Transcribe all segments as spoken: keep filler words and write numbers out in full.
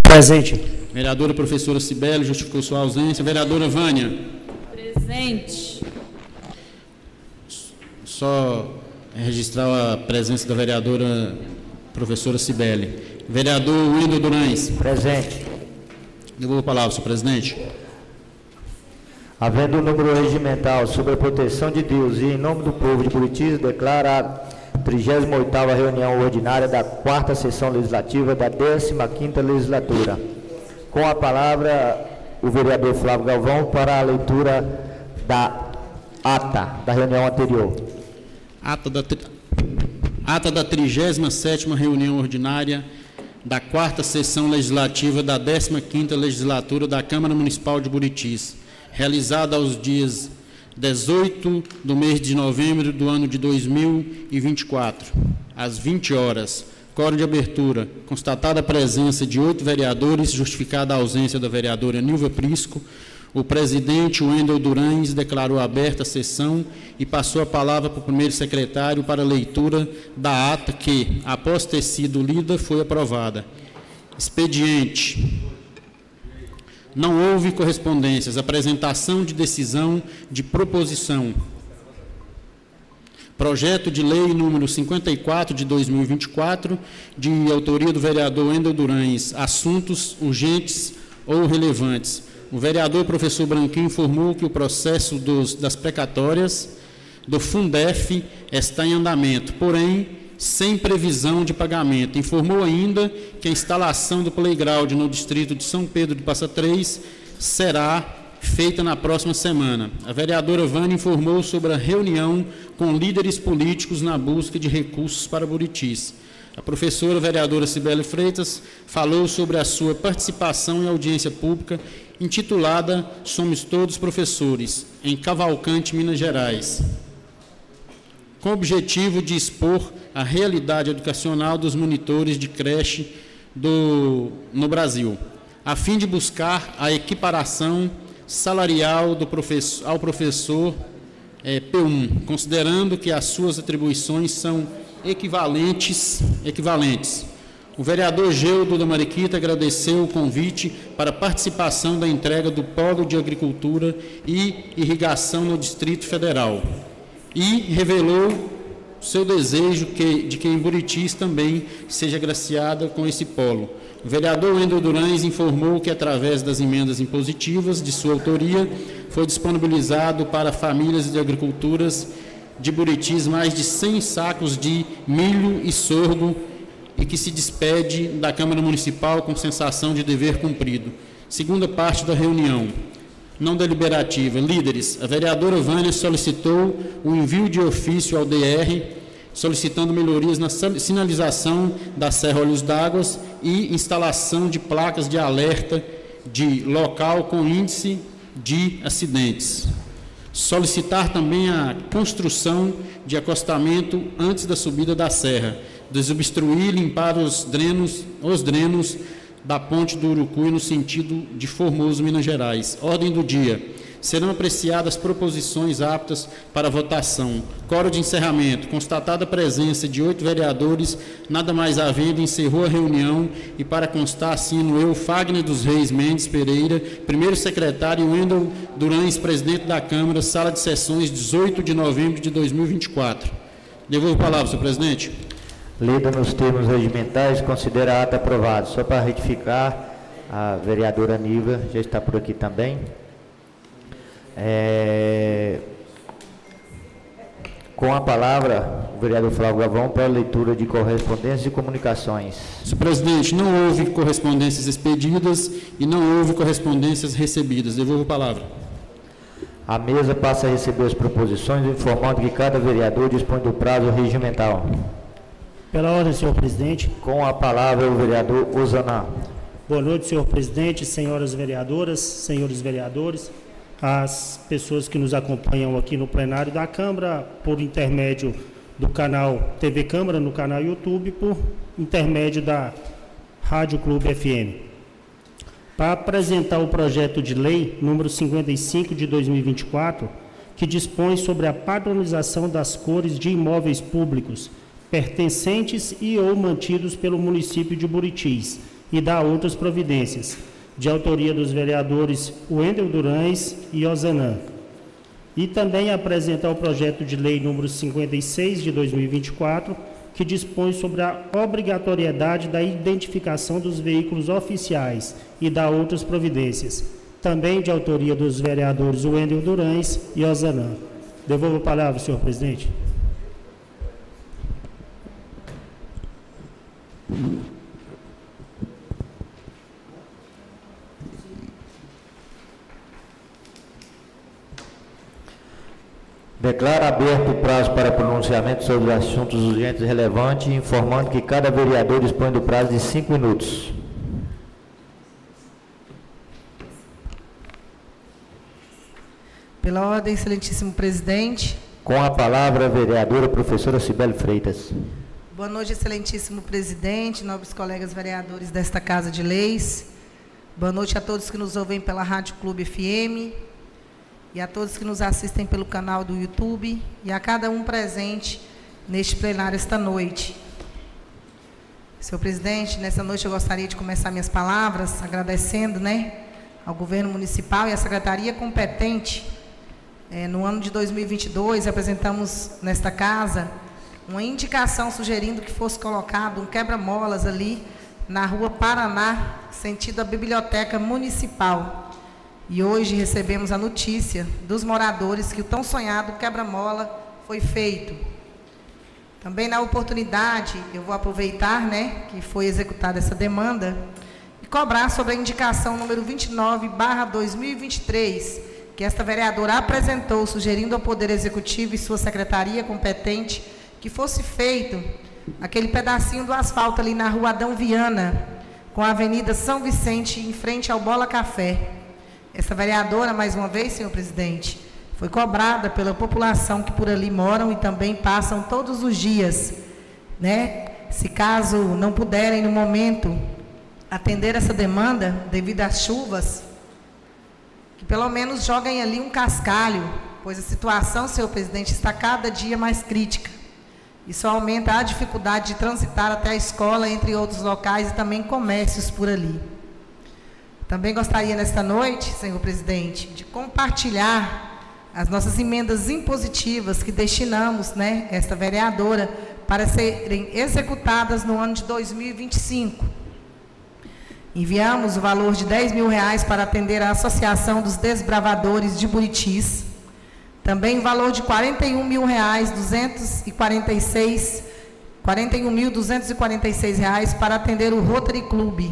Presente. Vereadora professora Cibele justificou sua ausência. Vereadora Vânia. Presente. Só registrar a presença da vereadora professora Cibele. Vereador Wendel Durães. Presente. Devolvo a palavra, senhor presidente. Havendo o número regimental sobre a proteção de Deus e em nome do povo de Buritis, declara a trigésima oitava reunião ordinária da quarta sessão legislativa da décima quinta legislatura. Com a palavra, o vereador Flávio Galvão para a leitura da ata da reunião anterior. Ata da, ata da trigésima sétima reunião ordinária da quarta sessão legislativa da décima quinta legislatura da Câmara Municipal de Buritis, realizada aos dias dezoito do mês de novembro do ano de dois mil e vinte e quatro, às vinte horas. Quórum de abertura. Constatada a presença de oito vereadores, justificada a ausência da vereadora Nilva Prisco, o presidente Wendel Durães declarou aberta a sessão e passou a palavra para o primeiro secretário para a leitura da ata que, após ter sido lida, foi aprovada. Expediente. Não houve correspondências. Apresentação de decisão de proposição. Projeto de lei número cinquenta e quatro de dois mil e vinte e quatro, de autoria do vereador Wendel Durães. Assuntos urgentes ou relevantes. O vereador professor Branquinho informou que o processo dos, das precatórias do Fundef está em andamento, porém, sem previsão de pagamento. Informou ainda que a instalação do playground no distrito de São Pedro de Passa Três será feita na próxima semana. A vereadora Vânia informou sobre a reunião com líderes políticos na busca de recursos para Buritis. A professora vereadora Cibele Freitas falou sobre a sua participação em audiência pública intitulada Somos Todos Professores, em Cavalcante, Minas Gerais, com o objetivo de expor a realidade educacional dos monitores de creche do, no Brasil, a fim de buscar a equiparação salarial do professor, ao professor é, P um, considerando que as suas atribuições são equivalentes. equivalentes. O vereador Geudo da Mariquita agradeceu o convite para a participação da entrega do Polo de Agricultura e Irrigação no Distrito Federal e revelou seu desejo que, de que em Buritis também seja agraciada com esse polo. O vereador Wendel Durães informou que, através das emendas impositivas de sua autoria, foi disponibilizado para famílias de agriculturas de Buritis mais de cem sacos de milho e sorgo e que se despede da Câmara Municipal com sensação de dever cumprido. Segunda parte da reunião. Não deliberativa. Líderes, a vereadora Vânia solicitou o envio de ofício ao D R, solicitando melhorias na sinalização da Serra Olhos d'Água e instalação de placas de alerta de local com índice de acidentes. Solicitar também a construção de acostamento antes da subida da serra, desobstruir e limpar os drenos, os drenos da ponte do Urucuí no sentido de Formoso, Minas Gerais. Ordem do dia. Serão apreciadas proposições aptas para votação. Quórum de encerramento. Constatada a presença de oito vereadores, nada mais havendo, encerrou a reunião e, para constar, assino eu, Fagner dos Reis Mendes Pereira, primeiro secretário, e Wendel Durães, presidente da Câmara, sala de sessões, dezoito de novembro de dois mil e vinte e quatro. Devolvo a palavra, senhor presidente. Lida nos termos regimentais, considera a ata aprovada. Só para retificar, a vereadora Nilva já está por aqui também. É... Com a palavra, o vereador Flávio Galvão para a leitura de correspondências e comunicações. Senhor presidente, não houve correspondências expedidas e não houve correspondências recebidas. Devolvo a palavra. A mesa passa a receber as proposições, informando que cada vereador dispõe do prazo regimental. Pela ordem, senhor presidente. Com a palavra, o vereador Osanã. Boa noite, senhor presidente, senhoras vereadoras, senhores vereadores, as pessoas que nos acompanham aqui no plenário da Câmara, por intermédio do canal T V Câmara, no canal YouTube, por intermédio da Rádio Clube F M. Para apresentar o projeto de lei número cinquenta e cinco de dois mil e vinte e quatro, que dispõe sobre a padronização das cores de imóveis públicos pertencentes e ou mantidos pelo município de Buritis, e da outras providências, de autoria dos vereadores Wendel Durães e Ozanam. E também apresentar o projeto de lei número cinquenta e seis de dois mil e vinte e quatro, que dispõe sobre a obrigatoriedade da identificação dos veículos oficiais e da outras providências, também de autoria dos vereadores Wendel Durães e Ozanam. Devolvo a palavra, senhor presidente. Declaro aberto o prazo para pronunciamento sobre assuntos urgentes e relevantes, informando que cada vereador dispõe do prazo de cinco minutos. Pela ordem, excelentíssimo presidente. Com a palavra, a vereadora professora Cibele Freitas. Boa noite, excelentíssimo presidente, nobres colegas vereadores desta Casa de Leis. Boa noite a todos que nos ouvem pela Rádio Clube F M e a todos que nos assistem pelo canal do YouTube e a cada um presente neste plenário esta noite. Senhor presidente, nessa noite eu gostaria de começar minhas palavras agradecendo, né, ao governo municipal e à secretaria competente. É, no ano de dois mil e vinte e dois, apresentamos nesta casa uma indicação sugerindo que fosse colocado um quebra-molas ali na rua Paraná, sentido a Biblioteca Municipal. E hoje recebemos a notícia dos moradores que o tão sonhado quebra-mola foi feito. Também na oportunidade, eu vou aproveitar, né, que foi executada essa demanda e cobrar sobre a indicação número vinte e nove barra dois mil e vinte e três, que esta vereadora apresentou, sugerindo ao Poder Executivo e sua secretaria competente que fosse feito aquele pedacinho do asfalto ali na rua Adão Viana, com a Avenida São Vicente, em frente ao Bola Café. Essa vereadora, mais uma vez, senhor presidente, foi cobrada pela população que por ali moram e também passam todos os dias, né? Se caso não puderem, no momento, atender essa demanda, devido às chuvas, que pelo menos joguem ali um cascalho, pois a situação, senhor presidente, está cada dia mais crítica. Isso aumenta a dificuldade de transitar até a escola, entre outros locais e também comércios por ali. Também gostaria, nesta noite, senhor presidente, de compartilhar as nossas emendas impositivas que destinamos, né, esta vereadora, para serem executadas no ano de dois mil e vinte e cinco. Enviamos o valor de dez mil reais para atender a Associação dos Desbravadores de Buritis. Também o valor de quarenta e um mil reais, duzentos e quarenta e seis, quarenta e um mil duzentos e quarenta e seis reais para atender o Rotary Club.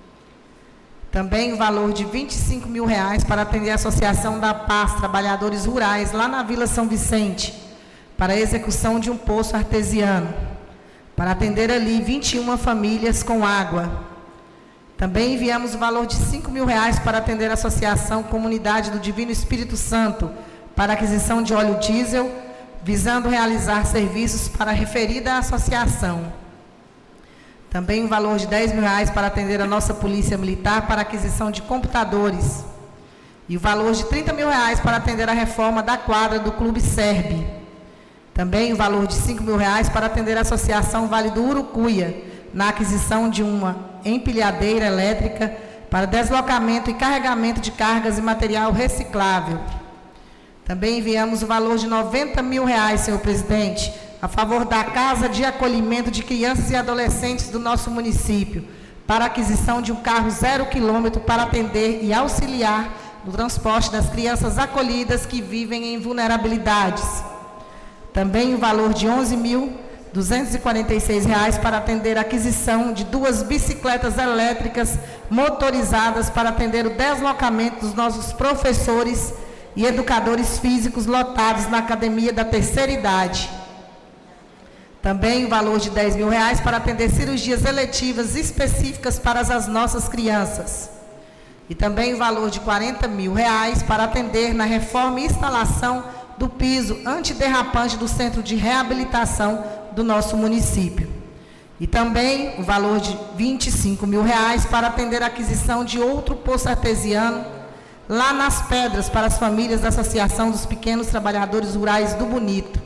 Também o valor de vinte e cinco mil reais para atender a Associação da Paz, Trabalhadores Rurais, lá na Vila São Vicente, para a execução de um poço artesiano, para atender ali vinte e uma famílias com água. Também enviamos o valor de cinco mil reais para atender a Associação Comunidade do Divino Espírito Santo, para aquisição de óleo diesel, visando realizar serviços para a referida associação. Também o valor de dez mil reais para atender a nossa Polícia Militar para aquisição de computadores. E o valor de trinta mil reais para atender a reforma da quadra do Clube Serbe. Também o valor de cinco mil reais para atender a Associação Vale do Urucuia, na aquisição de uma empilhadeira elétrica para deslocamento e carregamento de cargas e material reciclável. Também enviamos o valor de noventa mil reais, senhor presidente, a favor da Casa de Acolhimento de Crianças e Adolescentes do nosso município, para a aquisição de um carro zero quilômetro para atender e auxiliar no transporte das crianças acolhidas que vivem em vulnerabilidades. Também o valor de onze mil duzentos e quarenta e seis reais para atender a aquisição de duas bicicletas elétricas motorizadas para atender o deslocamento dos nossos professores e educadores físicos lotados na Academia da Terceira Idade. Também o valor de dez mil reais para atender cirurgias eletivas específicas para as nossas crianças. E também o valor de quarenta mil reais para atender na reforma e instalação do piso antiderrapante do Centro de Reabilitação do nosso município. E também o valor de vinte e cinco mil reais para atender a aquisição de outro poço artesiano lá nas Pedras para as famílias da Associação dos Pequenos Trabalhadores Rurais do Bonito.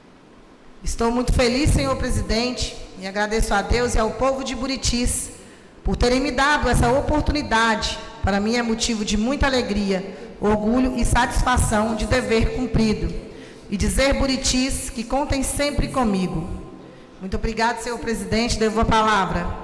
Estou muito feliz, senhor presidente, e agradeço a Deus e ao povo de Buritis por terem me dado essa oportunidade. Para mim é motivo de muita alegria, orgulho e satisfação de dever cumprido. E dizer, Buritis, que contem sempre comigo. Muito obrigado, senhor presidente. Devo a palavra.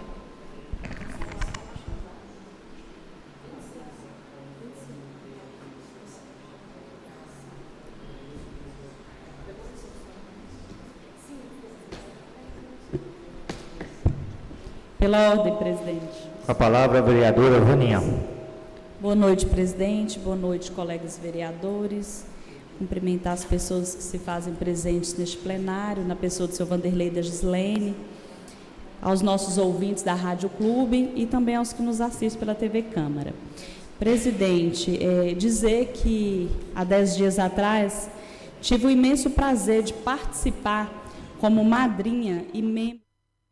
Pela ordem, presidente. A palavra, a vereadora Vaninha. Boa noite, presidente. Boa noite, colegas vereadores. Cumprimentar as pessoas que se fazem presentes neste plenário, na pessoa do senhor Vanderlei da Gislene, aos nossos ouvintes da Rádio Clube e também aos que nos assistem pela T V Câmara. Presidente, é, dizer que há dez dias atrás tive o imenso prazer de participar como madrinha e membro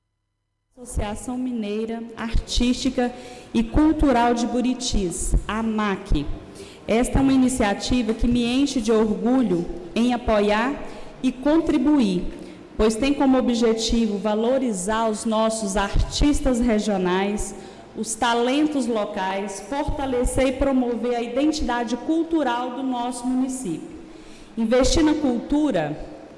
Associação Mineira Artística e Cultural de Buritis, a AMAC. Esta é uma iniciativa que me enche de orgulho em apoiar e contribuir, pois tem como objetivo valorizar os nossos artistas regionais, os talentos locais, fortalecer e promover a identidade cultural do nosso município. Investir na cultura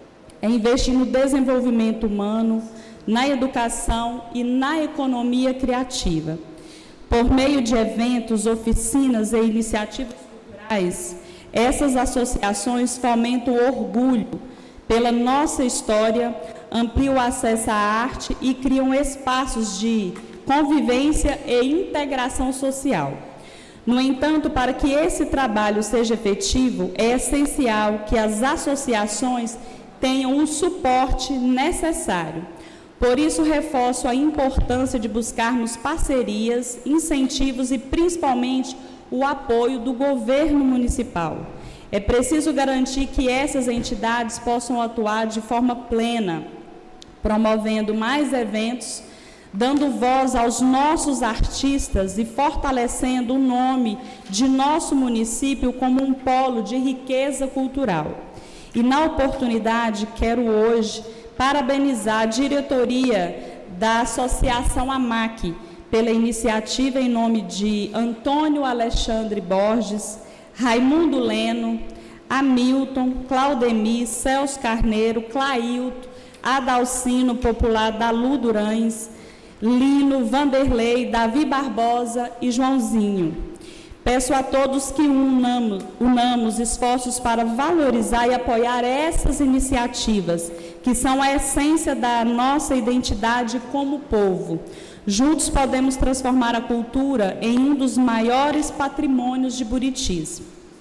é investir no desenvolvimento humano, na educação e na economia criativa. Por meio de eventos, oficinas e iniciativas culturais, essas associações fomentam o orgulho pela nossa história, ampliam o acesso à arte e criam espaços de convivência e integração social. No entanto, para que esse trabalho seja efetivo, é essencial que as associações tenham o suporte necessário. Por isso, reforço a importância de buscarmos parcerias, incentivos e, principalmente, o apoio do governo municipal. É preciso garantir que essas entidades possam atuar de forma plena, promovendo mais eventos, dando voz aos nossos artistas e fortalecendo o nome de nosso município como um polo de riqueza cultural. E, na oportunidade, quero hoje parabenizar a diretoria da Associação AMAC pela iniciativa em nome de Antônio Alexandre Borges, Raimundo Leno, Hamilton, Claudemir, Celso Carneiro, Clailton, Adalcino Popular, Dalu Durães, Lino, Vanderlei, Davi Barbosa e Joãozinho. Peço a todos que unamos, unamos esforços para valorizar e apoiar essas iniciativas, que são a essência da nossa identidade como povo. Juntos podemos transformar a cultura em um dos maiores patrimônios de Buritis.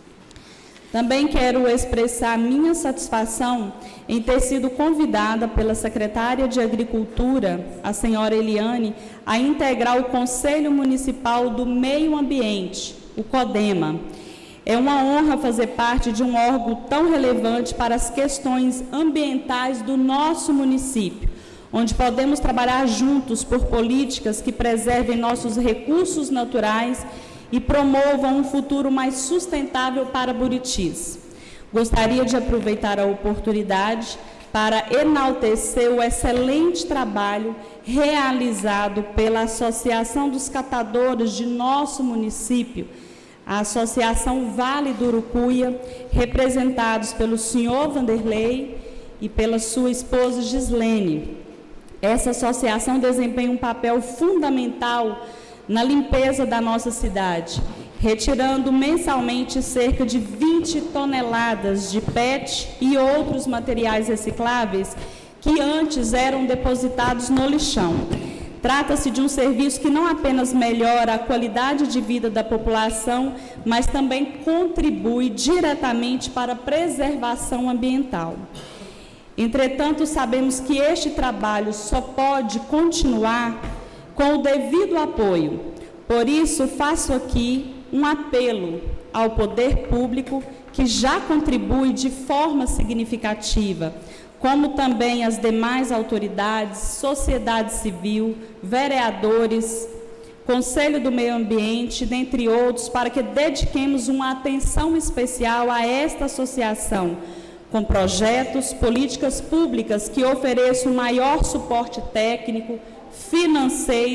Também quero expressar minha satisfação em ter sido convidada pela secretária de Agricultura, a senhora Eliane, a integrar o Conselho Municipal do Meio Ambiente, o CODEMA. É uma honra fazer parte de um órgão tão relevante para as questões ambientais do nosso município, onde podemos trabalhar juntos por políticas que preservem nossos recursos naturais e promovam um futuro mais sustentável para Buritis. Gostaria de aproveitar a oportunidade para enaltecer o excelente trabalho realizado pela Associação dos Catadores de nosso município, a Associação Vale do Urucuia, representados pelo senhor Vanderlei e pela sua esposa Gislene. Essa associação desempenha um papel fundamental na limpeza da nossa cidade, retirando mensalmente cerca de vinte toneladas de P E T e outros materiais recicláveis que antes eram depositados no lixão. Trata-se de um serviço que não apenas melhora a qualidade de vida da população, mas também contribui diretamente para a preservação ambiental. Entretanto, sabemos que este trabalho só pode continuar com o devido apoio. Por isso, faço aqui um apelo ao poder público que já contribui de forma significativa, como também as demais autoridades, sociedade civil, vereadores, Conselho do Meio Ambiente, dentre outros, para que dediquemos uma atenção especial a esta associação, com projetos, políticas públicas que ofereçam maior suporte técnico, financeiro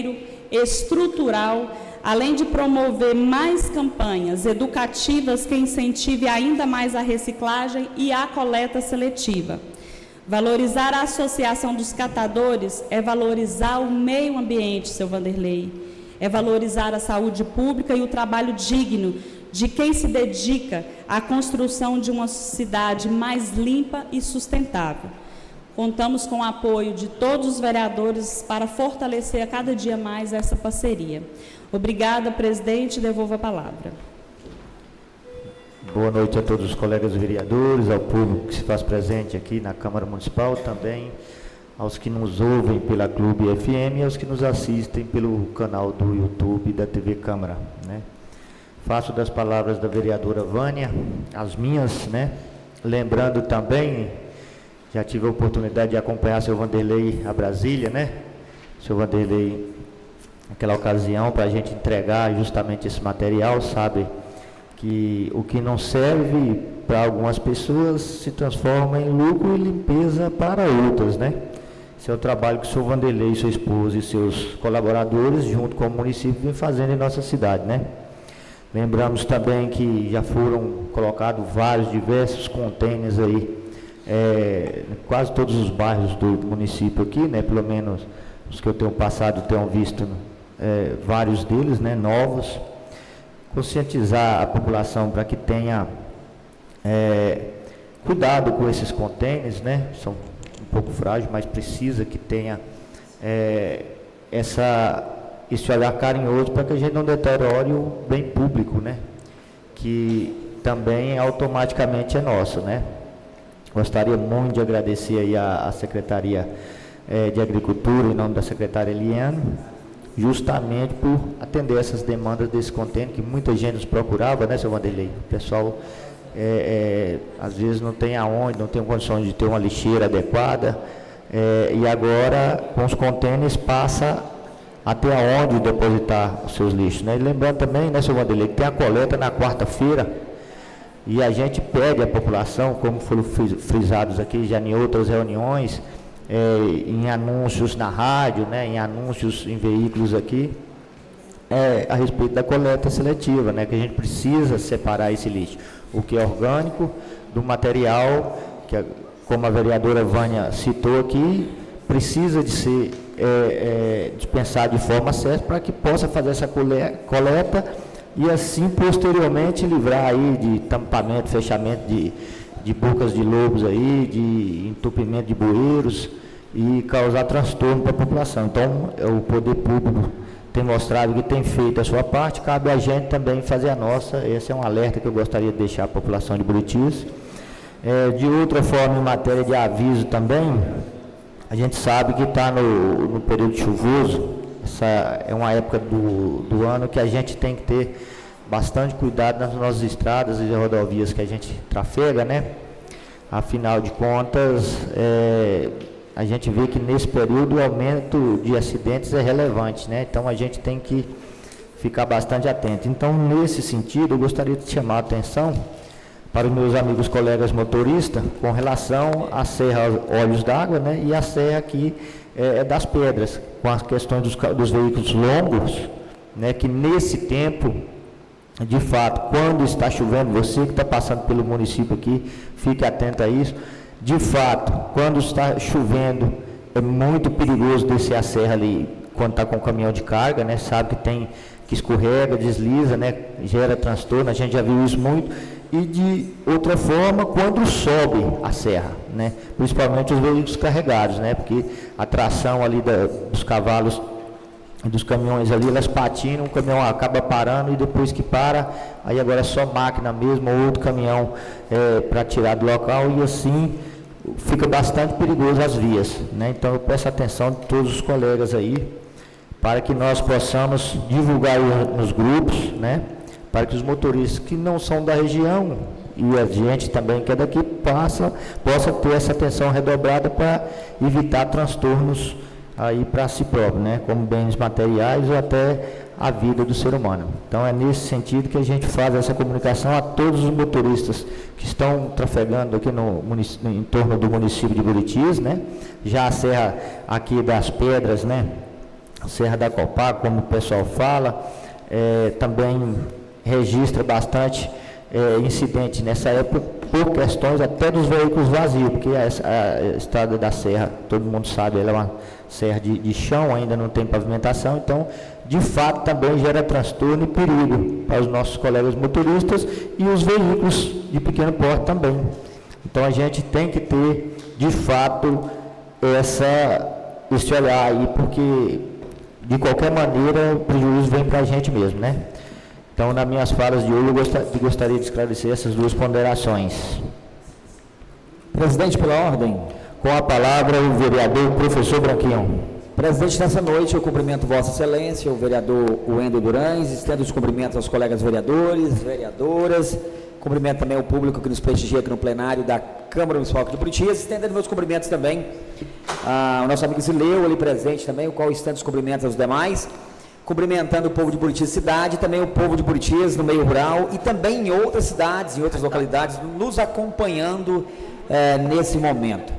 estrutural, além de promover mais campanhas educativas que incentive ainda mais a reciclagem e a coleta seletiva. Valorizar a associação dos catadores é valorizar o meio ambiente, seu Vanderlei, é valorizar a saúde pública e o trabalho digno de quem se dedica à construção de uma cidade mais limpa e sustentável. Contamos com o apoio de todos os vereadores para fortalecer a cada dia mais essa parceria. Obrigada, presidente. Devolvo a palavra. Boa noite a todos os colegas vereadores, ao público que se faz presente aqui na Câmara Municipal, também aos que nos ouvem pela Clube F M e aos que nos assistem pelo canal do YouTube da T V Câmara, né? Faço das palavras da vereadora Vânia as minhas, né? Lembrando também, já tive a oportunidade de acompanhar seu Vanderlei a Brasília, né? Seu Vanderlei, naquela ocasião, para a gente entregar justamente esse material, sabe que o que não serve para algumas pessoas se transforma em lucro e limpeza para outras, né? Esse é o trabalho que o senhor Vanderlei, sua esposa e seus colaboradores, junto com o município, vem fazendo em nossa cidade, né? Lembramos também que já foram colocados vários, diversos contêineres aí, é, quase todos os bairros do município aqui, né? Pelo menos os que eu tenho passado, tenho visto é, vários deles, né? Novos. Conscientizar a população para que tenha é, cuidado com esses contêineres, né? São um pouco frágeis, mas precisa que tenha é, essa, esse olhar carinhoso para que a gente não deteriore o bem público, né? Que também automaticamente é nosso, né? Gostaria muito de agradecer aí a, a Secretaria é, de Agricultura, em nome da secretária Eliane, justamente por atender essas demandas desse contêiner, que muita gente nos procurava, né, seu Vanderlei? O pessoal, é, é, às vezes, não tem aonde, não tem condições de ter uma lixeira adequada, é, e agora, com os contêineres, passa a ter aonde depositar os seus lixos, né? E lembrando também, né, seu Vanderlei, que tem a coleta na quarta-feira, e a gente pede à população, como foram frisados aqui já em outras reuniões, É, em anúncios na rádio, né, em anúncios em veículos aqui, é, a respeito da coleta seletiva, né, que a gente precisa separar esse lixo, o que é orgânico, do material, que, como a vereadora Vânia citou aqui, precisa de ser é, é, dispensado de forma certa para que possa fazer essa coleta e assim, posteriormente, livrar aí de tampamento, fechamento de de bocas de lobos aí, de entupimento de bueiros e causar transtorno para a população. Então, o poder público tem mostrado que tem feito a sua parte, cabe a gente também fazer a nossa. Esse é um alerta que eu gostaria de deixar à população de Buritis. É, de outra forma, em matéria de aviso também, a gente sabe que está no, no período chuvoso, essa é uma época do, do ano que a gente tem que ter bastante cuidado nas nossas estradas e rodovias que a gente trafega, né? Afinal de contas, é, a gente vê que nesse período o aumento de acidentes é relevante, né? Então a gente tem que ficar bastante atento. Então, nesse sentido, eu gostaria de chamar a atenção para os meus amigos colegas motoristas com relação à Serra Olhos d'Água, né? E a Serra aqui é, das Pedras, com as questões dos, dos veículos longos, né? Que nesse tempo, de fato, quando está chovendo, você que está passando pelo município aqui, fique atento a isso. De fato, quando está chovendo, é muito perigoso descer a serra ali, quando está com o caminhão de carga, né? Sabe que tem, que escorrega, desliza, né? Gera transtorno, a gente já viu isso muito. E de outra forma, quando sobe a serra, né? Principalmente os veículos carregados, né? Porque a tração ali da, dos cavalos dos caminhões ali, elas patinam, o caminhão acaba parando e depois que para, aí agora é só máquina mesmo, ou outro caminhão é, para tirar do local, e assim fica bastante perigoso as vias, né? Então eu peço atenção de todos os colegas aí, para que nós possamos divulgar nos grupos, né? Para que os motoristas que não são da região, e a gente também que é daqui, passa, possa ter essa atenção redobrada para evitar transtornos aí para si próprio, né, como bens materiais ou até a vida do ser humano. Então é nesse sentido que a gente faz essa comunicação a todos os motoristas que estão trafegando aqui no, em torno do município de Buritis, né, já a serra aqui das Pedras, né, Serra da Copá, como o pessoal fala, é, também registra bastante é, incidentes nessa época, por questões até dos veículos vazios, porque a, a estrada da serra, todo mundo sabe, ela é uma serra de, de chão, ainda não tem pavimentação, então, de fato, também gera transtorno e perigo para os nossos colegas motoristas e os veículos de pequeno porte também. Então, a gente tem que ter, de fato, essa, esse olhar aí, porque, de qualquer maneira, o prejuízo vem para a gente mesmo, né? Então, nas minhas falas de hoje, eu gostaria de esclarecer essas duas ponderações. Presidente, pela ordem. Com a palavra, o vereador professor Branquinho. Presidente, nessa noite eu cumprimento Vossa Excelência, o vereador Wendel Durães, estendo os cumprimentos aos colegas vereadores, vereadoras, cumprimento também o público que nos prestigia aqui no plenário da Câmara Municipal de Buritis, estendendo meus cumprimentos também ao nosso amigo Zileu, ali presente também, o qual estende os cumprimentos aos demais, cumprimentando o povo de Buritis cidade, também o povo de Buritis no meio rural e também em outras cidades, em outras localidades, nos acompanhando é, nesse momento.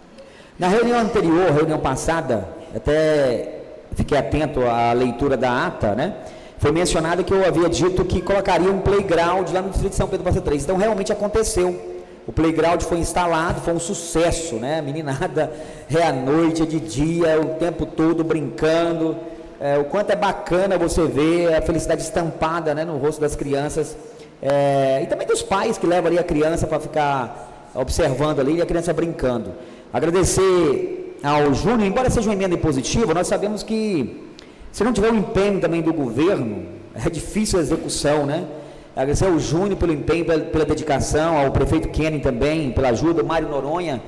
Na reunião anterior, reunião passada, até fiquei atento à leitura da ata, né? Foi mencionado que eu havia dito que colocaria um playground lá no distrito de São Pedro Passa três. Então, realmente aconteceu. O playground foi instalado, foi um sucesso, né? A meninada é à noite, é de dia, o tempo todo brincando. É, o quanto é bacana você ver a felicidade estampada, né, no rosto das crianças. É, e também dos pais que levam ali a criança para ficar observando ali e a criança brincando. Agradecer ao Júnior, embora seja uma emenda impositiva, nós sabemos que se não tiver o empenho também do governo, é difícil a execução, né? Agradecer ao Júnior pelo empenho, pela, pela dedicação, ao prefeito Kenny também, pela ajuda, Mário Noronha,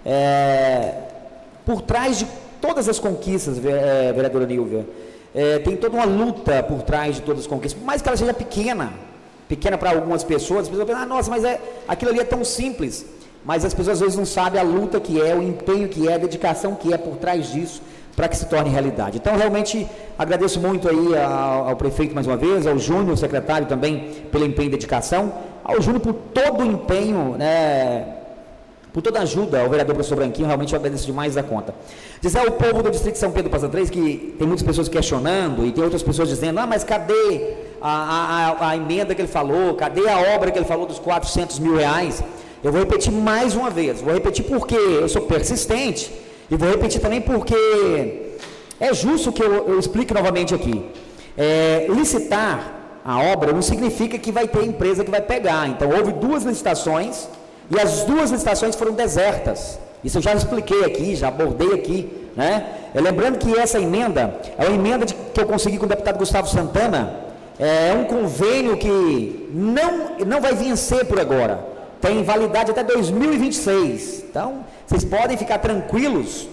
é, por trás de todas as conquistas, é, vereadora Nilvia, é, tem toda uma luta por trás de todas as conquistas, por mais que ela seja pequena, pequena para algumas pessoas, as pessoas pensam, ah, nossa, mas é, aquilo ali é tão simples, mas as pessoas às vezes não sabem a luta que é, o empenho que é, a dedicação que é por trás disso, para que se torne realidade. Então, realmente, agradeço muito aí ao, ao prefeito mais uma vez, ao Júnior, o secretário também, pelo empenho e dedicação, ao Júnior por todo o empenho, né, por toda a ajuda, ao vereador professor Branquinho, realmente eu agradeço demais da conta. Dizer ao povo do distrito de São Pedro Passa três, que tem muitas pessoas questionando, e tem outras pessoas dizendo, ah, mas cadê a, a, a emenda que ele falou, cadê a obra que ele falou dos quatrocentos mil reais? Eu vou repetir mais uma vez, vou repetir porque eu sou persistente, e vou repetir também porque é justo que eu, eu explique novamente aqui. É, licitar a obra não significa que vai ter empresa que vai pegar. Então, houve duas licitações e as duas licitações foram desertas. Isso eu já expliquei aqui, já abordei aqui, né? É, lembrando que essa emenda é uma emenda de, que eu consegui com o deputado Gustavo Santana, é um convênio que não, não vai vencer por agora. Tem validade até dois mil e vinte e seis. Então, vocês podem ficar tranquilos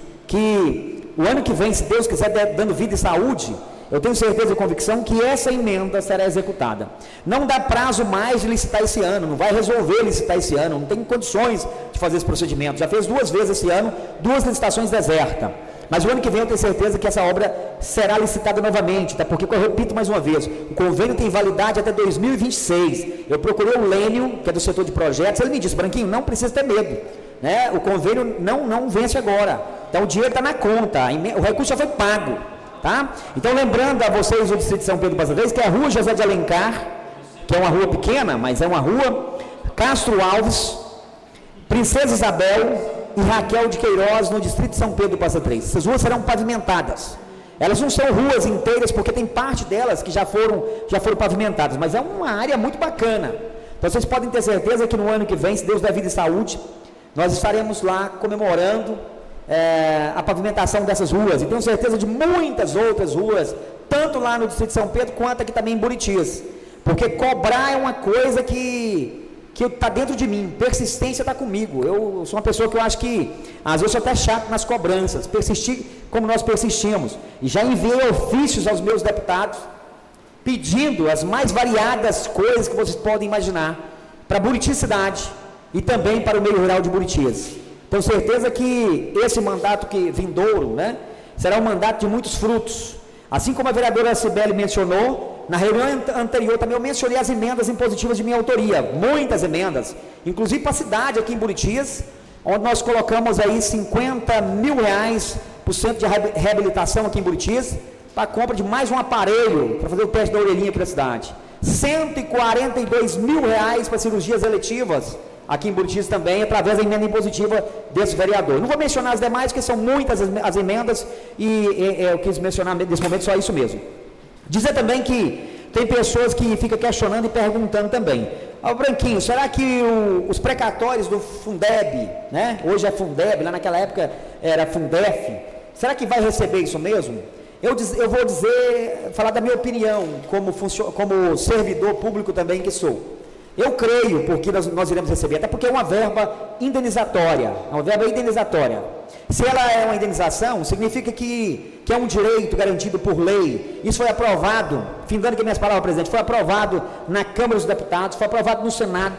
que o ano que vem, se Deus quiser, dando vida e saúde, eu tenho certeza e convicção que essa emenda será executada. Não dá prazo mais de licitar esse ano, não vai resolver licitar esse ano, não tem condições de fazer esse procedimento. Já fez duas vezes esse ano, duas licitações desertas. Mas o ano que vem eu tenho certeza que essa obra será licitada novamente, tá? Porque, eu repito mais uma vez, o convênio tem validade até dois mil e vinte e seis. Eu procurei o Lênio, que é do setor de projetos, ele me disse, Branquinho, não precisa ter medo, né? O convênio não, não vence agora. Então o dinheiro está na conta, o recurso já foi pago, tá? Então, lembrando a vocês do distrito de São Pedro Passa três, que é a rua José de Alencar, que é uma rua pequena, mas é uma rua, Castro Alves, Princesa Isabel e Raquel de Queiroz, no distrito de São Pedro Passa três. Essas ruas serão pavimentadas. Elas não são ruas inteiras, porque tem parte delas que já foram, já foram pavimentadas, mas é uma área muito bacana. Então, vocês podem ter certeza que no ano que vem, se Deus der vida e saúde, nós estaremos lá comemorando é, a pavimentação dessas ruas. E tenho certeza de muitas outras ruas, tanto lá no distrito de São Pedro, quanto aqui também em Buritis. Porque cobrar é uma coisa que que está dentro de mim, persistência está comigo. Eu sou uma pessoa que eu acho que, às vezes, sou até chato nas cobranças, persistir como nós persistimos. E já enviei ofícios aos meus deputados, pedindo as mais variadas coisas que vocês podem imaginar, para Buritis cidade e também para o meio rural de Buritis. Tenho certeza que esse mandato que vindouro, né, será um mandato de muitos frutos. Assim como a vereadora Cibele mencionou, na reunião anterior também eu mencionei as emendas impositivas de minha autoria, muitas emendas, inclusive para a cidade aqui em Buritis, onde nós colocamos aí cinquenta mil reais por cento de reabilitação aqui em Buritis, para a compra de mais um aparelho para fazer o teste da orelhinha aqui na cidade. cento e quarenta e dois mil reais para cirurgias eletivas aqui em Buritis também, através da emenda impositiva desse vereador. Não vou mencionar as demais, porque são muitas as, as emendas, e, e eu quis mencionar nesse momento só isso mesmo. Dizer também que tem pessoas que ficam questionando e perguntando também. Ó, Branquinho, será que o, os precatórios do Fundeb, né? Hoje é Fundeb, lá naquela época era Fundef, será que vai receber isso mesmo? Eu, diz, eu vou dizer, falar da minha opinião, como, como servidor público também que sou. Eu creio, porque nós, nós iremos receber, até porque é uma verba indenizatória, é uma verba indenizatória. Se ela é uma indenização, significa que, que é um direito garantido por lei. Isso foi aprovado, findando aqui minhas palavras, presidente, foi aprovado na Câmara dos Deputados, foi aprovado no Senado.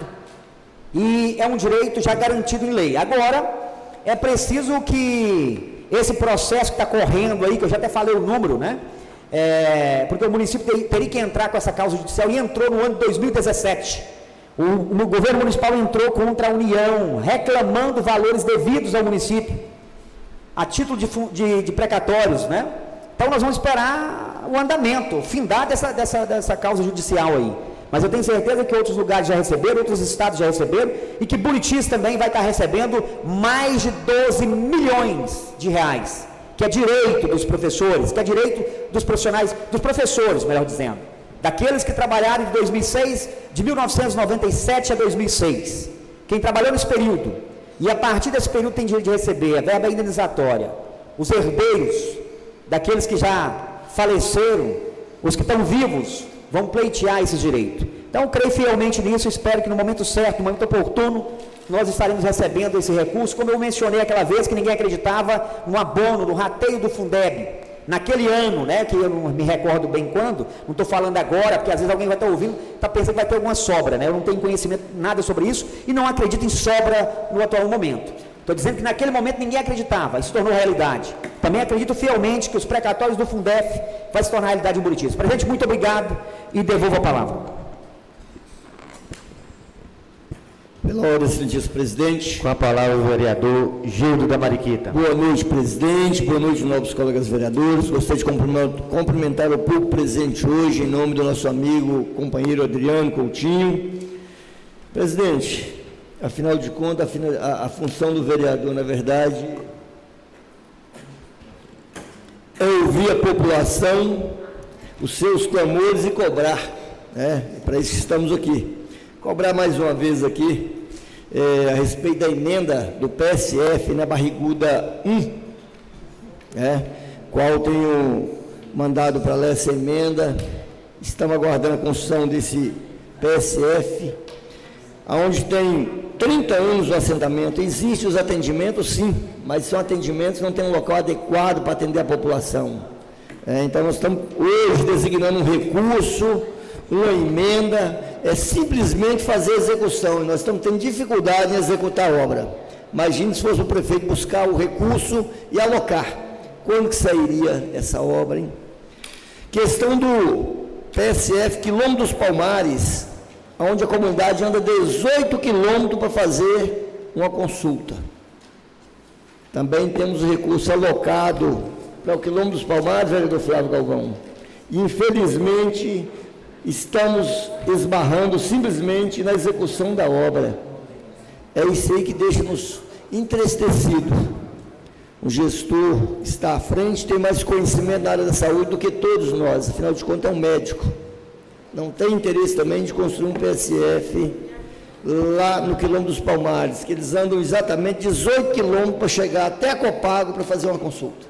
E é um direito já garantido em lei. Agora, é preciso que esse processo que está correndo aí, que eu já até falei o número, né? É, porque o município ter, teria que entrar com essa causa judicial, e entrou no ano de dois mil e dezessete. O, o governo municipal entrou contra a União, reclamando valores devidos ao município, a título de, de, de precatórios, né? Então nós vamos esperar o andamento, o findar dessa, dessa, dessa causa judicial aí. Mas eu tenho certeza que outros lugares já receberam, outros estados já receberam, e que Buritis também vai estar recebendo mais de doze milhões de reais, que é direito dos professores, que é direito dos profissionais, dos professores, melhor dizendo, daqueles que trabalharam de dois mil e seis, de mil novecentos e noventa e sete a dois mil e seis, quem trabalhou nesse período, e a partir desse período tem direito de receber a verba indenizatória, os herdeiros, daqueles que já faleceram, os que estão vivos, vão pleitear esse direito. Então, creio fielmente nisso, espero que no momento certo, no momento oportuno, nós estaremos recebendo esse recurso, como eu mencionei aquela vez, que ninguém acreditava no abono, no rateio do Fundeb, naquele ano, né, que eu não me recordo bem quando, não estou falando agora, porque às vezes alguém vai estar ouvindo, está pensando que vai ter alguma sobra, né, eu não tenho conhecimento nada sobre isso, e não acredito em sobra no atual momento. Estou dizendo que naquele momento ninguém acreditava, isso se tornou realidade. Também acredito fielmente que os precatórios do Fundef vai se tornar realidade em Buritis. Presidente, muito obrigado e devolvo a palavra. Pela ordem, excelentíssimo presidente. Com a palavra o vereador Gildo da Mariquita. Boa noite, presidente. Boa noite, novos colegas vereadores. Gostaria de cumprimentar o público presente hoje, em nome do nosso amigo, companheiro Adriano Coutinho. Presidente, afinal de contas, a, a função do vereador, na verdade, é ouvir a população, os seus clamores e cobrar, né? É para isso que estamos aqui. Cobrar mais uma vez aqui, é, a respeito da emenda do P S F na barriguda um, né? Qual tenho mandado para ler essa emenda, estamos aguardando a construção desse P S F, onde tem trinta anos o assentamento. Existem os atendimentos, sim, mas são atendimentos que não tem um local adequado para atender a população. É, então, nós estamos hoje designando um recurso, uma emenda, é simplesmente fazer a execução, e nós estamos tendo dificuldade em executar a obra. Imagine se fosse o prefeito buscar o recurso e alocar. Quando que sairia essa obra, hein? Questão do P S F, quilômetro dos Palmares, onde a comunidade anda dezoito quilômetros para fazer uma consulta. Também temos o recurso alocado para o quilômetro dos Palmares, vereador Flávio Galvão. Infelizmente, estamos esbarrando simplesmente na execução da obra. É isso aí que deixa-nos entristecidos. O gestor está à frente, tem mais conhecimento na área da saúde do que todos nós, afinal de contas é um médico. Não tem interesse também de construir um P S F lá no quilômetro dos Palmares, que eles andam exatamente dezoito quilômetros para chegar até a Copago para fazer uma consulta.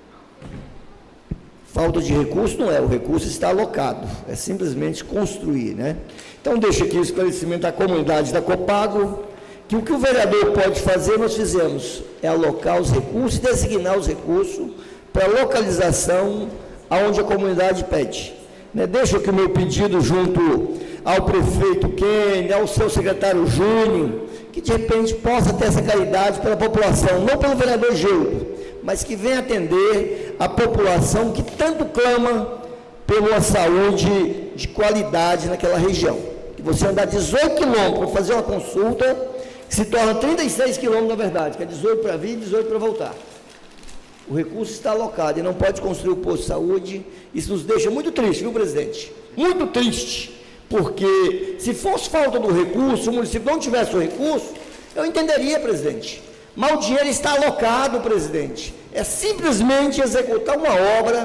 Falta de recurso não é, o recurso está alocado, é simplesmente construir, né? Então, deixa aqui o esclarecimento da comunidade da Copago, que o que o vereador pode fazer, nós fizemos, é alocar os recursos, designar os recursos para localização aonde a comunidade pede. Né? Deixo aqui o meu pedido junto ao prefeito Kenny, ao seu secretário Júnior, que de repente possa ter essa caridade pela população, não pelo vereador Gildo, mas que venha atender a população que tanto clama pela saúde de qualidade naquela região. Que você andar dezoito quilômetros para fazer uma consulta, se torna trinta e seis quilômetros na verdade, que é dezoito para vir e dezoito para voltar. O recurso está alocado e não pode construir o posto de saúde. Isso nos deixa muito triste, viu, presidente? Muito triste, porque se fosse falta do recurso, o município não tivesse o recurso, eu entenderia, presidente. Mas o dinheiro está alocado, presidente. É simplesmente executar uma obra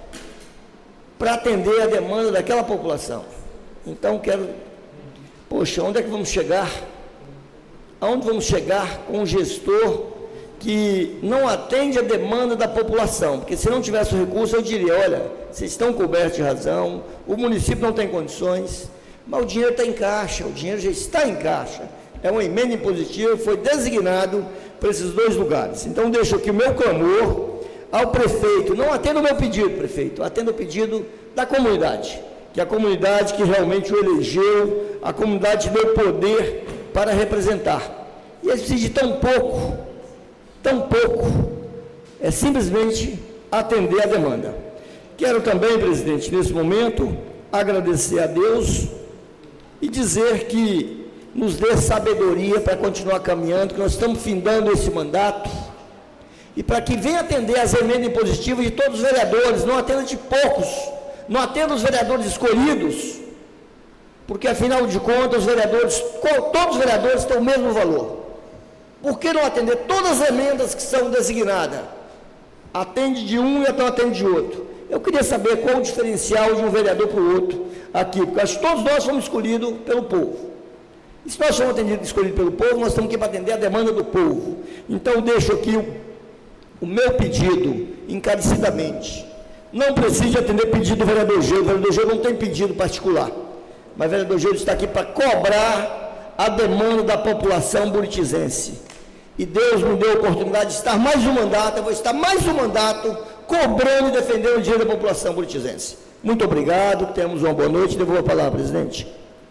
para atender a demanda daquela população. Então, quero... Poxa, onde é que vamos chegar? Aonde vamos chegar com um gestor que não atende a demanda da população? Porque se não tivesse o recurso, eu diria, olha, vocês estão cobertos de razão, o município não tem condições, mas o dinheiro está em caixa, o dinheiro já está em caixa. É uma emenda impositiva, foi designado para esses dois lugares. Então, deixo aqui o meu clamor ao prefeito, não atenda o meu pedido, prefeito, atenda o pedido da comunidade, que é a comunidade que realmente o elegeu, a comunidade deu poder para representar. E ele precisa de tão pouco, tão pouco, é simplesmente atender a demanda. Quero também, presidente, nesse momento, agradecer a Deus e dizer que nos dê sabedoria para continuar caminhando, que nós estamos findando esse mandato, e para que venha atender as emendas impositivas de todos os vereadores, não atenda de poucos, não atenda os vereadores escolhidos, porque afinal de contas os vereadores, todos os vereadores têm o mesmo valor. Por que não atender todas as emendas que são designadas? Atende de um e então atende de outro. Eu queria saber qual o diferencial de um vereador para o outro aqui, porque acho que todos nós fomos escolhidos pelo povo. E se nós somos atendidos, escolhidos pelo povo, nós estamos aqui para atender a demanda do povo. Então, eu deixo aqui o, o meu pedido, encarecidamente. Não precisa atender pedido do vereador Gelo, o vereador Gelo não tem pedido particular, mas o vereador Gelo está aqui para cobrar a demanda da população buritizense. E Deus me deu a oportunidade de estar mais um mandato, eu vou estar mais um mandato cobrando e defendendo o direito da população buritizense. Muito obrigado, temos uma boa noite, devolvo a palavra, presidente.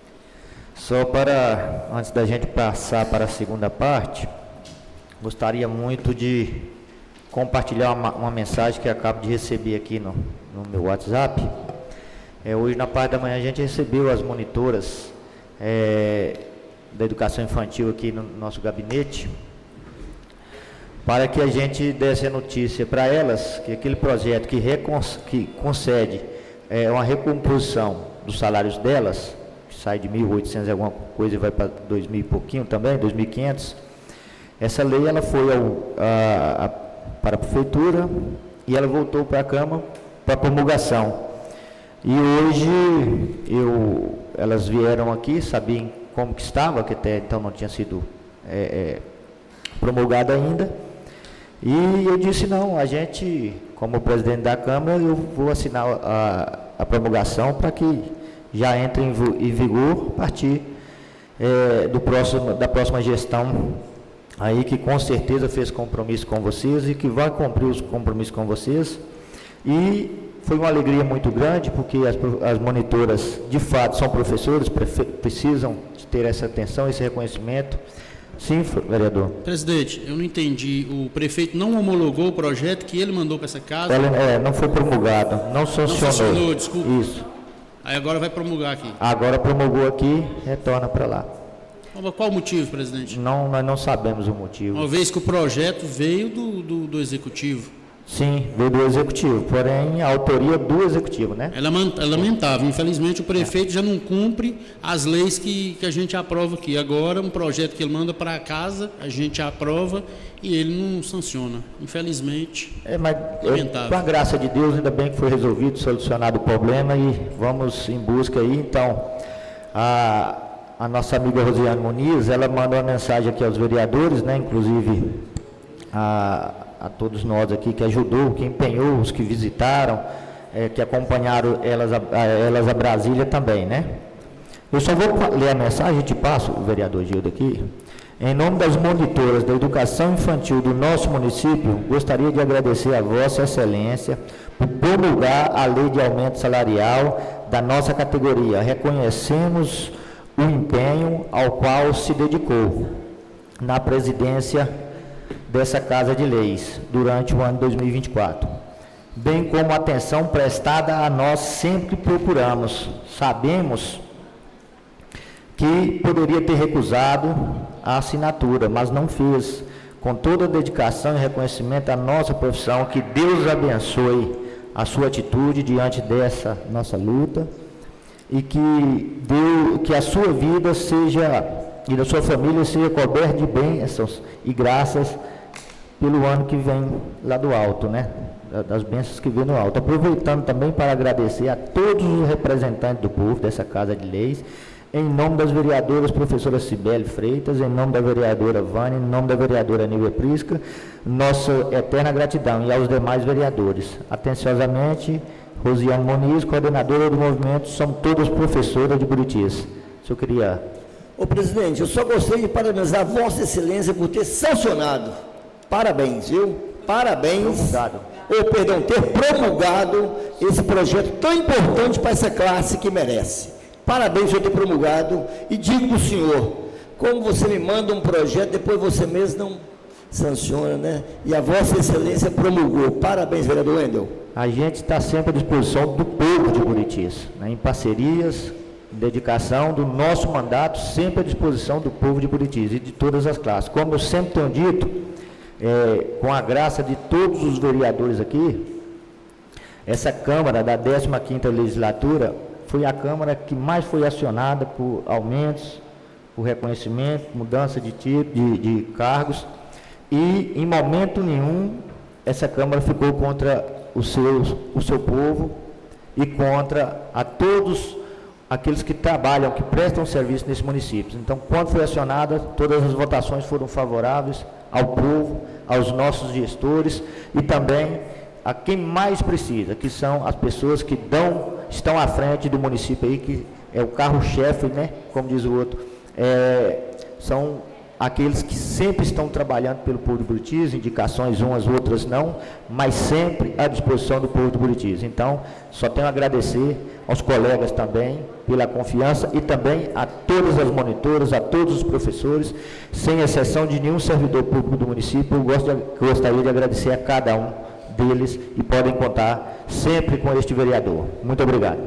Só para, antes da gente passar para a segunda parte, gostaria muito de compartilhar uma, uma mensagem que acabo de receber aqui no, no meu WhatsApp. É, hoje, na parte da manhã, a gente recebeu as monitoras é, da educação infantil aqui no nosso gabinete, para que a gente desse a notícia para elas, que aquele projeto que, recon- que concede é, uma recomposição dos salários delas, que sai de mil e oitocentos e alguma coisa e vai para dois mil e pouquinho também, dois mil e quinhentos, essa lei ela foi ao, a, a, para a prefeitura e ela voltou para a Câmara para promulgação. E hoje eu, elas vieram aqui, sabiam como que estava, que até então não tinha sido é, é, promulgada ainda. E eu disse, não, a gente, como presidente da Câmara, eu vou assinar a, a promulgação para que já entre em, em vigor a partir é, do próximo, da próxima gestão, aí que com certeza fez compromisso com vocês e que vai cumprir os compromissos com vocês. E foi uma alegria muito grande, porque as, as monitoras, de fato, são professores, prefe, precisam de ter essa atenção, esse reconhecimento. Sim, vereador. Presidente, eu não entendi. O prefeito não homologou o projeto que ele mandou para essa casa? Ela, é, não foi promulgado, não sancionou. Não sancionou, desculpa. Isso. Aí agora vai promulgar aqui. Agora promulgou aqui, retorna para lá. Qual o motivo, presidente? Não, nós não sabemos o motivo. Uma vez que o projeto veio do, do, do executivo. Sim, veio do executivo, porém a autoria do executivo, né? É lamentável, infelizmente o prefeito é. já não cumpre as leis que, que a gente aprova aqui. Agora, um projeto que ele manda para casa, a gente aprova e ele não sanciona. Infelizmente, é, mas lamentável. Eu, com a graça de Deus, ainda bem que foi resolvido, solucionado o problema e vamos em busca aí. Então, a, a nossa amiga Rosiane Muniz, ela mandou uma mensagem aqui aos vereadores, né? Inclusive a... a todos nós aqui, que ajudou, que empenhou, os que visitaram, é, que acompanharam elas a, a, elas a Brasília também, né? Eu só vou ler a mensagem e te passo, o vereador Gildo aqui. Em nome das monitoras da educação infantil do nosso município, gostaria de agradecer a Vossa Excelência por promulgar a lei de aumento salarial da nossa categoria. Reconhecemos o empenho ao qual se dedicou na presidência dessa Casa de Leis durante o ano dois mil e vinte e quatro, bem como a atenção prestada a nós sempre procuramos. Sabemos que poderia ter recusado a assinatura, mas não fez, com toda a dedicação e reconhecimento à nossa profissão, que Deus abençoe a sua atitude diante dessa nossa luta e que, Deus, que a sua vida seja, e da sua família seja coberta de bênçãos e graças pelo ano que vem lá do alto, né? Das bênçãos que vem no alto. Aproveitando também para agradecer a todos os representantes do povo dessa Casa de Leis, em nome das vereadoras professora Cibele Freitas, em nome da vereadora Vânia, em nome da vereadora Nívia Prisca, nossa eterna gratidão, e aos demais vereadores. Atenciosamente, Rosiane Moniz, coordenadora do movimento, são todas professoras de Buritis. Se eu queria... Ô presidente, eu só gostaria de parabenizar Vossa Excelência por ter sancionado. Parabéns, viu? Parabéns. Promulgado. Ou, perdão, ter promulgado esse projeto tão importante para essa classe que merece. Parabéns por ter promulgado, e digo para o senhor, como você me manda um projeto, depois você mesmo não sanciona, né? E a Vossa Excelência promulgou. Parabéns, vereador Wendel. A gente está sempre à disposição do povo de Buritis, né? Em parcerias, em dedicação do nosso mandato, sempre à disposição do povo de Buritis e de todas as classes. Como eu sempre tenho dito, é, com a graça de todos os vereadores aqui, essa Câmara da décima quinta Legislatura foi a Câmara que mais foi acionada por aumentos, por reconhecimento, mudança de tipo, de, de cargos, e em momento nenhum essa Câmara ficou contra os seus, o seu povo e contra a todos aqueles que trabalham, que prestam serviço nesse município. Então, quando foi acionada, todas as votações foram favoráveis ao povo, aos nossos gestores e também a quem mais precisa, que são as pessoas que dão, estão à frente do município aí, que é o carro-chefe, né, como diz o outro, é, são aqueles que sempre estão trabalhando pelo povo de Buritis, indicações umas, outras não, mas sempre à disposição do povo de Buritis. Então, só tenho a agradecer aos colegas também pela confiança e também a todas as monitoras, a todos os professores, sem exceção de nenhum servidor público do município. Eu gosto de, gostaria de agradecer a cada um deles e podem contar sempre com este vereador. Muito obrigado.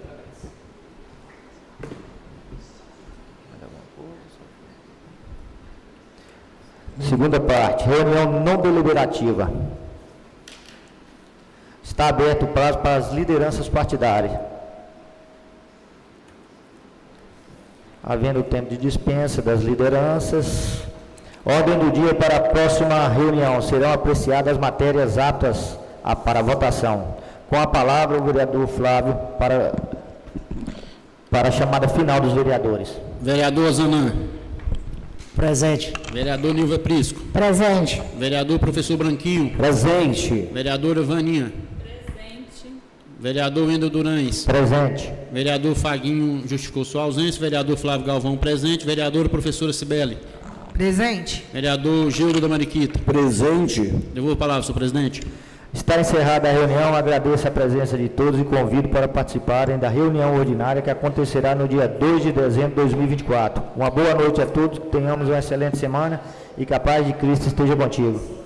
Segunda parte, reunião não deliberativa. Está aberto o prazo para as lideranças partidárias. Havendo tempo de dispensa das lideranças, ordem do dia para a próxima reunião. Serão apreciadas as matérias aptas a, para votação. Com a palavra, o vereador Flávio para, para a chamada final dos vereadores. Vereador Zanã. Presente. Vereador Nilva Prisco. Presente. Vereador Professor Branquinho. Presente. Vereadora Vaninha. Presente. Vereador Wendel Durães. Presente. Vereador Faguinho justificou sua ausência. Vereador Flávio Galvão presente. Vereadora Professora Cibele. Presente. Vereador Gildo da Mariquita. Presente. Devolvo a palavra, senhor presidente. Está encerrada a reunião, agradeço a presença de todos e convido para participarem da reunião ordinária que acontecerá no dia dois de dezembro de dois mil e vinte e quatro. Uma boa noite a todos, que tenhamos uma excelente semana e que a paz de Cristo esteja contigo.